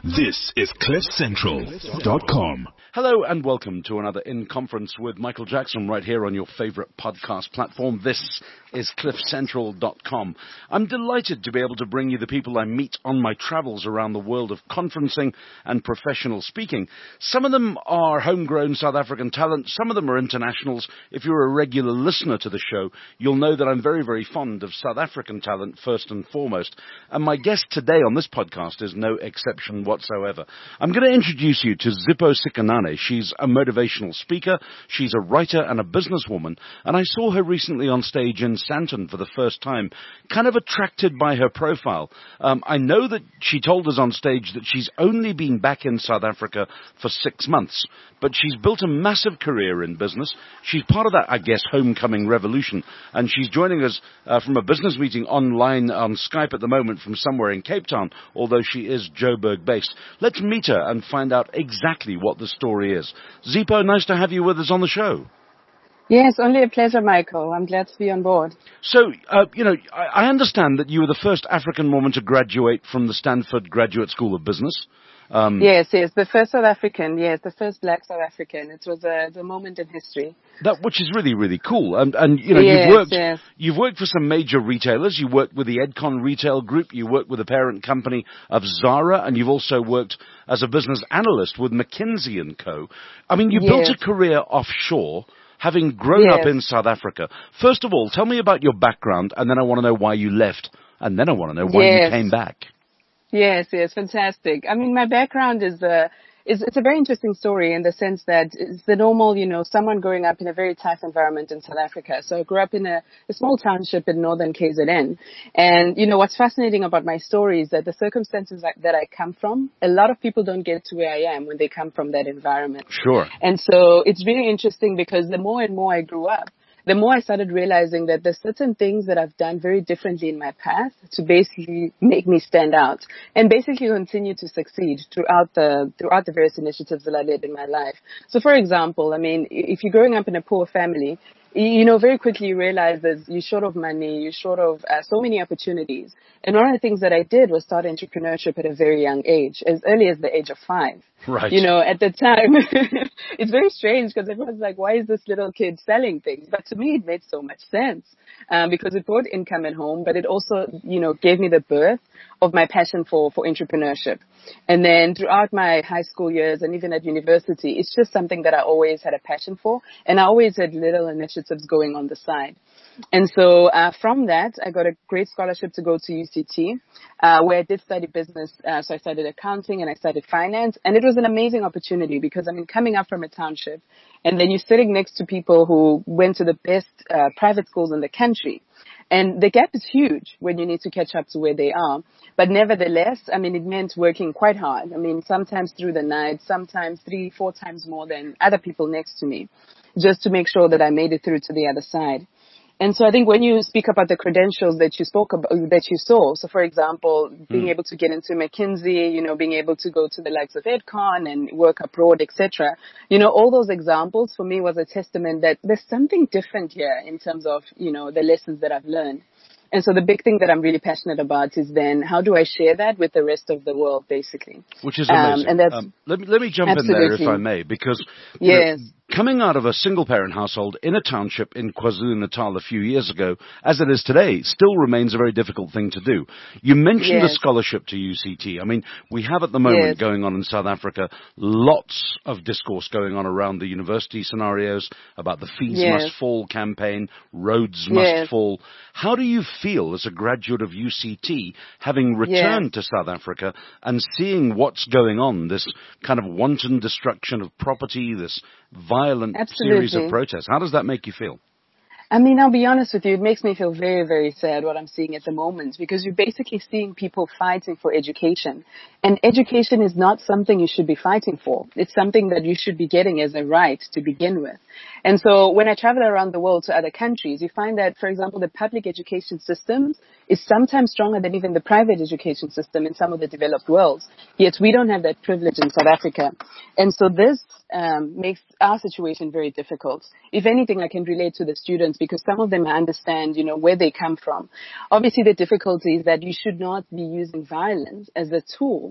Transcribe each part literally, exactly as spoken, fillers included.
This is cliff central dot com. Hello and welcome to another In Conference with Michael Jackson right here on your favorite podcast platform. This is cliff central dot com. I'm delighted to be able to bring you the people I meet on my travels around the world of conferencing and professional speaking. Some of them are homegrown South African talent. Some of them are internationals. If you're a regular listener to the show, you'll know that I'm very, very fond of South African talent first and foremost. And my guest today on this podcast is no exception whatsoever. I'm going to introduce you to Zipho Sikanane. She's a motivational speaker, she's a writer and a businesswoman, and I saw her recently on stage in Sandton for the first time, kind of attracted by her profile. Um, I know that she told us on stage that she's only been back in South Africa for six months, but she's built a massive career in business. She's part of that, I guess, homecoming revolution, and she's joining us uh, from a business meeting online on Skype at the moment from somewhere in Cape Town, although she is Joburg based. Let's meet her and find out exactly what the story is. Zipho, nice to have you with us on the show. Yes, only a pleasure, Michael. I'm glad to be on board. So, uh, you know, I, I understand that you were the first African woman to graduate from the Stanford Graduate School of Business. Um, yes, yes, the first South African, yes, the first black South African. It was a, the moment in history. That, which is really, really cool. And, and you know, yes, you've worked, yes. you've worked for some major retailers. You worked with the Edcon Retail Group. You worked with the parent company of Zara, and you've also worked as a business analyst with McKinsey and Co. I mean, you yes. built a career offshore, having grown yes. up in South Africa. First of all, tell me about your background, and then I want to know why you left, and then I want to know why yes. you came back. Yes, yes, fantastic. I mean, my background is uh, is it's a very interesting story in the sense that it's the normal, you know, someone growing up in a very tough environment in South Africa. So I grew up in a, a small township in northern K Z N. And, you know, what's fascinating about my story is that the circumstances that, that I come from, a lot of people don't get to where I am when they come from that environment. Sure. And so it's really interesting because the more and more I grew up, the more I started realizing that there's certain things that I've done very differently in my past to basically make me stand out and basically continue to succeed throughout the throughout the various initiatives that I led in my life. So, for example, I mean, if you're growing up in a poor family, you know, very quickly you realize that you're short of money, you're short of uh, so many opportunities. And one of the things that I did was start entrepreneurship at a very young age, as early as the age of five. Right. You know, at the time, it's very strange because everyone's like, why is this little kid selling things? But to me, it made so much sense um, because it brought income at home, but it also, you know, gave me the birth of my passion for, for entrepreneurship. And then throughout my high school years and even at university, it's just something that I always had a passion for. And I always had little initiatives going on the side. And so uh, from that, I got a great scholarship to go to U C T, uh, where I did study business. Uh, so I studied accounting and I studied finance. And it was an amazing opportunity because, I mean, coming up from a township and then you're sitting next to people who went to the best uh, private schools in the country. And the gap is huge when you need to catch up to where they are. But nevertheless, I mean, it meant working quite hard. I mean, sometimes through the night, sometimes three, four times more than other people next to me, just to make sure that I made it through to the other side. And so I think when you speak about the credentials that you spoke about, that you saw, so for example, being mm. able to get into McKinsey, you know, being able to go to the likes of Edcon and work abroad, et cetera, you know, all those examples for me was a testament that there's something different here in terms of, you know, the lessons that I've learned. And so the big thing that I'm really passionate about is then how do I share that with the rest of the world, basically? Which is amazing. Um, and that's, um, let me let me jump absolutely. in there if I may, because yes. know, coming out of a single-parent household in a township in KwaZulu-Natal a few years ago, as it is today, still remains a very difficult thing to do. You mentioned yes. a scholarship to U C T. I mean, we have at the moment yes. going on in South Africa lots of discourse going on around the university scenarios about the fees yes. must fall campaign, roads must yes. fall. How do you feel as a graduate of U C T, having returned yes. to South Africa and seeing what's going on, this kind of wanton destruction of property, this violent Absolutely. series of protests? How does that make you feel? I mean, I'll be honest with you, it makes me feel very, very sad what I'm seeing at the moment because you're basically seeing people fighting for education. And education is not something you should be fighting for. It's something that you should be getting as a right to begin with. And so when I travel around the world to other countries, you find that, for example, the public education system is sometimes stronger than even the private education system in some of the developed worlds. Yet we don't have that privilege in South Africa. And so this um, makes our situation very difficult. If anything, I can relate to the students because some of them understand, you know, where they come from. Obviously, the difficulty is that you should not be using violence as a tool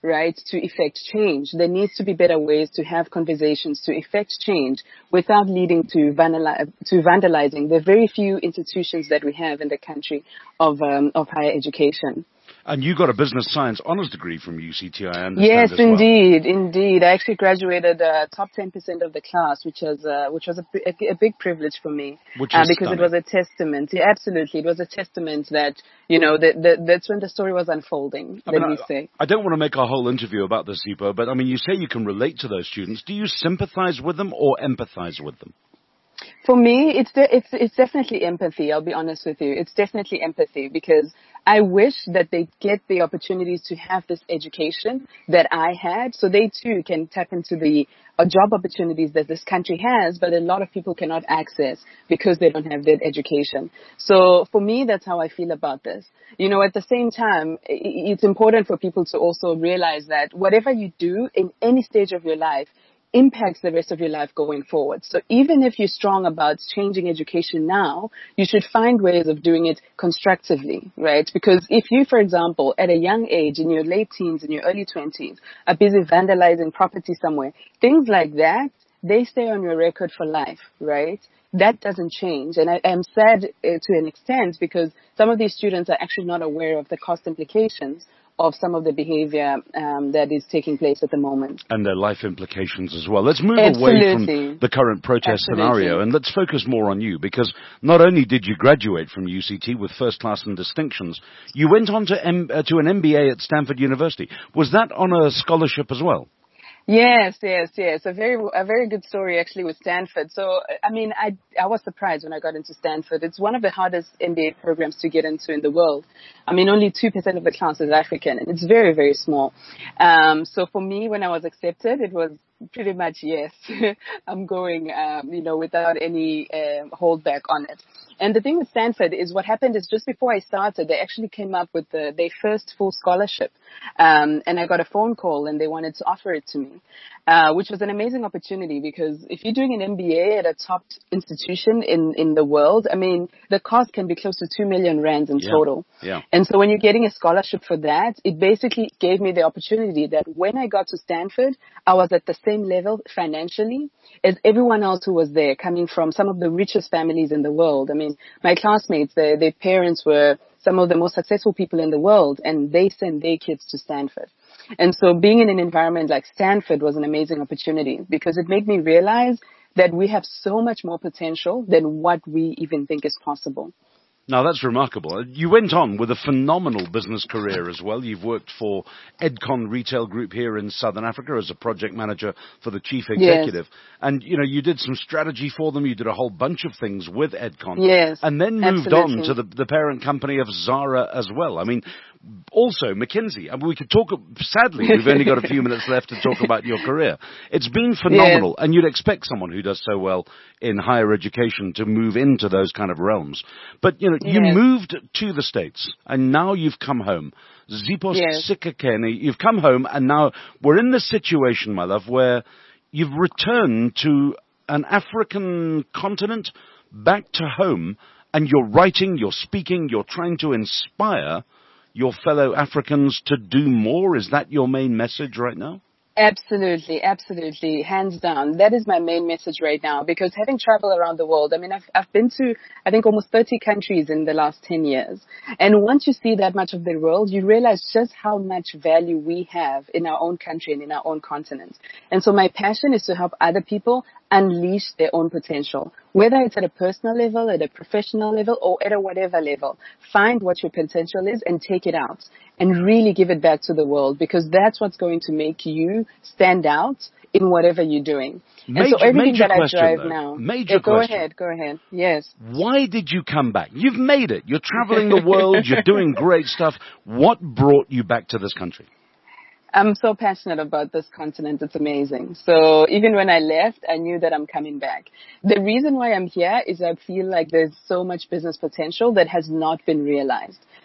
right, to effect change. There needs to be better ways to have conversations to effect change without leading to, vandali- to vandalizing the very few institutions that we have in the country of, um, of higher education. And you got a business science honors degree from U C T, I understand. Yes, as well. indeed, indeed. I actually graduated uh, top ten percent of the class, which was uh, which was a, a, a big privilege for me, which uh, is because stunning. it was a testament. Yeah, absolutely, it was a testament that you know that, that that's when the story was unfolding. I let mean, me I, say. I don't want to make a whole interview about this, Zipo, but I mean, you say you can relate to those students. Do you sympathize with them or empathize with them? For me, it's de- it's it's definitely empathy. I'll be honest with you. It's definitely empathy because I wish that they get the opportunities to have this education that I had, so they too can tap into the uh, job opportunities that this country has, but a lot of people cannot access because they don't have that education. So for me, that's how I feel about this. You know, at the same time, it's important for people to also realize that whatever you do in any stage of your life impacts the rest of your life going forward. So even if you're strong about changing education now, you should find ways of doing it constructively, right? Because if you, for example, at a young age, in your late teens, in your early twenties, are busy vandalizing property somewhere, things like that, they stay on your record for life, right? That doesn't change. And I am sad uh, to an extent because some of these students are actually not aware of the cost implications of some of the behavior um, that is taking place at the moment. And their life implications as well. Let's move Absolutely. away from the current protest Absolutely. scenario and let's focus more on you, because not only did you graduate from U C T with first class and distinctions, you went on to, M- uh, to an M B A at Stanford University. Was that on a scholarship as well? Yes, yes, yes. A very, a very good story actually with Stanford. So, I mean, I, I was surprised when I got into Stanford. It's one of the hardest M B A programs to get into in the world. I mean, only two percent of the class is African, and it's very, very small. Um, so for me, when I was accepted, it was pretty much yes. I'm going, um, you know, without any uh, holdback on it. And the thing with Stanford is what happened is just before I started, they actually came up with the, their first full scholarship. Um, and I got a phone call and they wanted to offer it to me, uh, which was an amazing opportunity because if you're doing an M B A at a top institution in, in the world, I mean, the cost can be close to two million rands in yeah. total. Yeah. And so when you're getting a scholarship for that, it basically gave me the opportunity that when I got to Stanford, I was at the same level financially as everyone else who was there, coming from some of the richest families in the world. I mean, my classmates, their, their parents were some of the most successful people in the world, and they sent their kids to Stanford. And so being in an environment like Stanford was an amazing opportunity because it made me realize that we have so much more potential than what we even think is possible. Now, that's remarkable. You went on with a phenomenal business career as well. You've worked for Edcon Retail Group here in Southern Africa as a project manager for the chief executive. Yes. And, you know, you did some strategy for them. You did a whole bunch of things with Edcon. Yes. And then moved absolutely. on to the, the parent company of Zara as well. I mean, also, McKinsey. I mean, we could talk, sadly, we've only got a few minutes left to talk about your career. It's been phenomenal, yes. And you'd expect someone who does so well in higher education to move into those kind of realms. But, you know, yes. you moved to the States, and now you've come home. Zipho yes. Sikhakhane, you've come home, and now we're in this situation, my love, where you've returned to an African continent, back to home, and you're writing, you're speaking, you're trying to inspire your fellow Africans to do more? Is that your main message right now? Absolutely, absolutely, hands down. That is my main message right now because having traveled around the world, I mean, I've, I've been to, I think, almost thirty countries in the last ten years. And once you see that much of the world, you realize just how much value we have in our own country and in our own continent. And so my passion is to help other people unleash their own potential, whether it's at a personal level, at a professional level, or at a whatever level. Find what your potential is and take it out and really give it back to the world because that's what's going to make you stand out in whatever you're doing. Major, and so everything major that question, I drive though. now. Major yeah, go question. ahead, go ahead. Yes. Why did you come back? You've made it. You're traveling the world. You're doing great stuff. What brought you back to this country? I'm so passionate about this continent. It's amazing. So even when I left, I knew that I'm coming back. The reason why I'm here is I feel like there's so much business potential that has not been realized.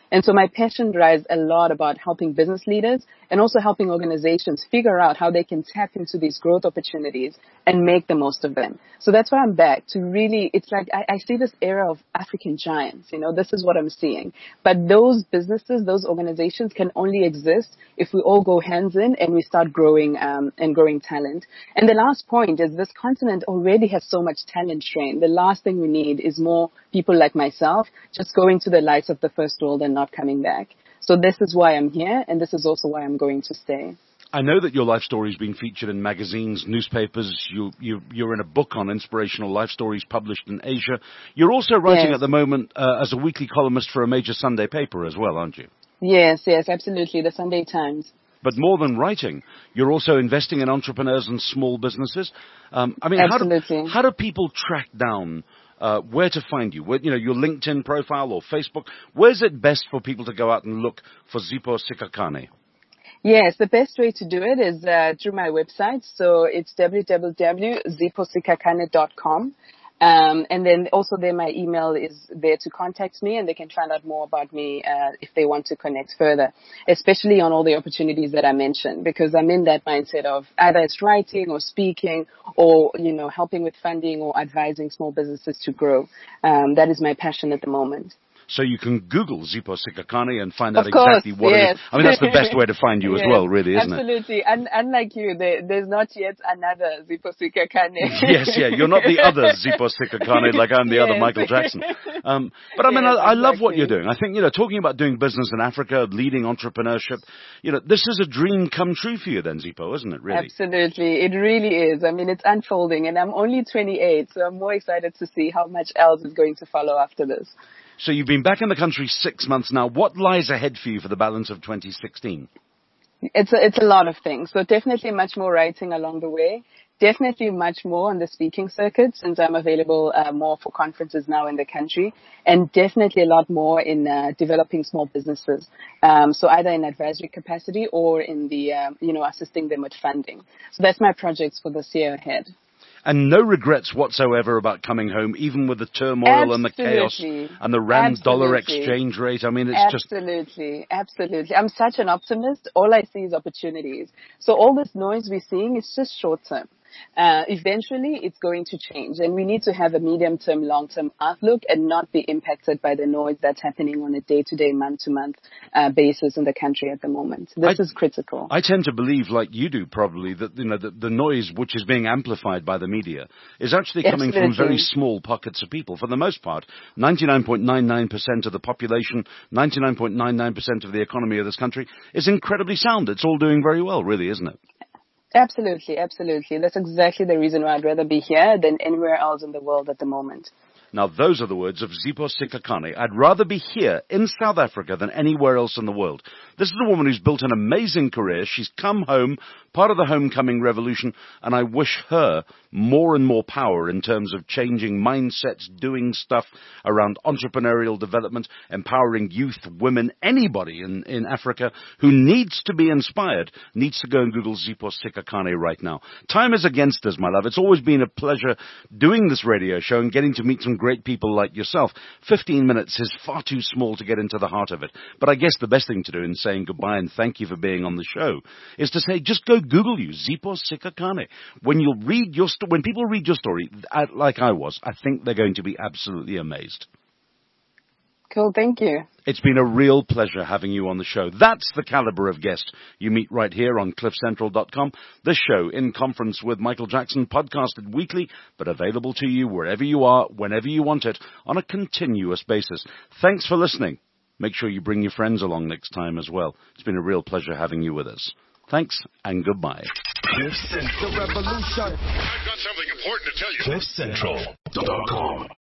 And so my passion drives a lot about helping business leaders and also helping organizations figure out how they can tap into these growth opportunities and make the most of them. So that's why I'm back to really, it's like I, I see this era of African giants, you know, this is what I'm seeing. But those businesses, those organizations can only exist if we all go hands in and we start growing um, and growing talent. And the last point is this continent already has so much talent strain. The last thing we need is more people like myself just going to the lights of the first world and not coming back. So this is why I'm here, and this is also why I'm going to stay. I know that your life story has been featured in magazines, newspapers. You, you, you're in a book on inspirational life stories published in Asia. You're also writing Yes. at the moment uh, as a weekly columnist for a major Sunday paper as well, aren't you? Yes, yes, absolutely. The Sunday Times. But more than writing, you're also investing in entrepreneurs and small businesses. Um, I mean, how do, Absolutely. how do people track down uh, where to find you? Where, you know, your LinkedIn profile or Facebook. Where's it best for people to go out and look for Zipho Sikhakhane? Yes, the best way to do it is uh, through my website. So it's w w w dot zipho sikhakhane dot com. Um, and then also there my email is there to contact me, and they can find out more about me uh, if they want to connect further, especially on all the opportunities that I mentioned, because I'm in that mindset of either it's writing or speaking or, you know, helping with funding or advising small businesses to grow. Um, that is my passion at the moment. So you can Google Zipho Sikhakhane and find out Of course, exactly what yes. it is. I mean, that's the best way to find you as Yes, well, really, isn't absolutely. it? Absolutely. Unlike you, there, there's not yet another Zipho Sikhakhane. Yes, yeah. You're not the other Zipho Sikhakhane like I'm the Yes. other Michael Jackson. Um, but I mean, Yes, I, I love what exactly. you're doing. I think, you know, talking about doing business in Africa, leading entrepreneurship, you know, this is a dream come true for you then, Zipho, isn't it, really? Absolutely. It really is. I mean, it's unfolding, and I'm only twenty-eight, so I'm more excited to see how much else is going to follow after this. So you've been back in the country six months now. What lies ahead for you for the balance of twenty sixteen? It's a, it's a lot of things. So definitely much more writing along the way. Definitely much more on the speaking circuit, since I'm available uh, more for conferences now in the country. And definitely a lot more in uh, developing small businesses. Um, so either in advisory capacity or in the, um, you know, assisting them with funding. So that's my projects for this year ahead. And no regrets whatsoever about coming home, even with the turmoil and the chaos Absolutely. and the rand-dollar Absolutely. exchange rate. I mean, it's just... Absolutely, absolutely. I'm such an optimist. All I see is opportunities. So all this noise we're seeing is just short term. Uh, eventually, it's going to change, and we need to have a medium-term, long-term outlook and not be impacted by the noise that's happening on a day-to-day, month-to-month uh, basis in the country at the moment. This I, is critical. I tend to believe, like you do probably, that you know the, the noise which is being amplified by the media is actually coming Absolutely. from very small pockets of people. For the most part, ninety-nine point nine nine percent of the population, ninety-nine point nine nine percent of the economy of this country is incredibly sound. It's all doing very well, really, isn't it? Absolutely, absolutely. That's exactly the reason why I'd rather be here than anywhere else in the world at the moment. Now, those are the words of Zipho Sikhakhane. I'd rather be here in South Africa than anywhere else in the world. This is a woman who's built an amazing career. She's come home, part of the homecoming revolution, and I wish her more and more power in terms of changing mindsets, doing stuff around entrepreneurial development, empowering youth, women, anybody in, in Africa who needs to be inspired, needs to go and Google Zipho Sikhakhane right now. Time is against us, my love. It's always been a pleasure doing this radio show and getting to meet some great people like yourself. Fifteen minutes is far too small to get into the heart of it. But I guess the best thing to do in saying goodbye and thank you for being on the show is to say, just go Google you, Zipho Sikhakhane. When you read your sto- when people read your story, like I was, I think they're going to be absolutely amazed. Cool, thank you. It's been a real pleasure having you on the show. That's the caliber of guest you meet right here on cliff central dot com. This show, In Conference with Michael Jackson, podcasted weekly, but available to you wherever you are, whenever you want it, on a continuous basis. Thanks for listening. Make sure you bring your friends along next time as well. It's been a real pleasure having you with us. Thanks and goodbye. Cliff Central. The revolution. I've got something important to tell you. cliff central dot com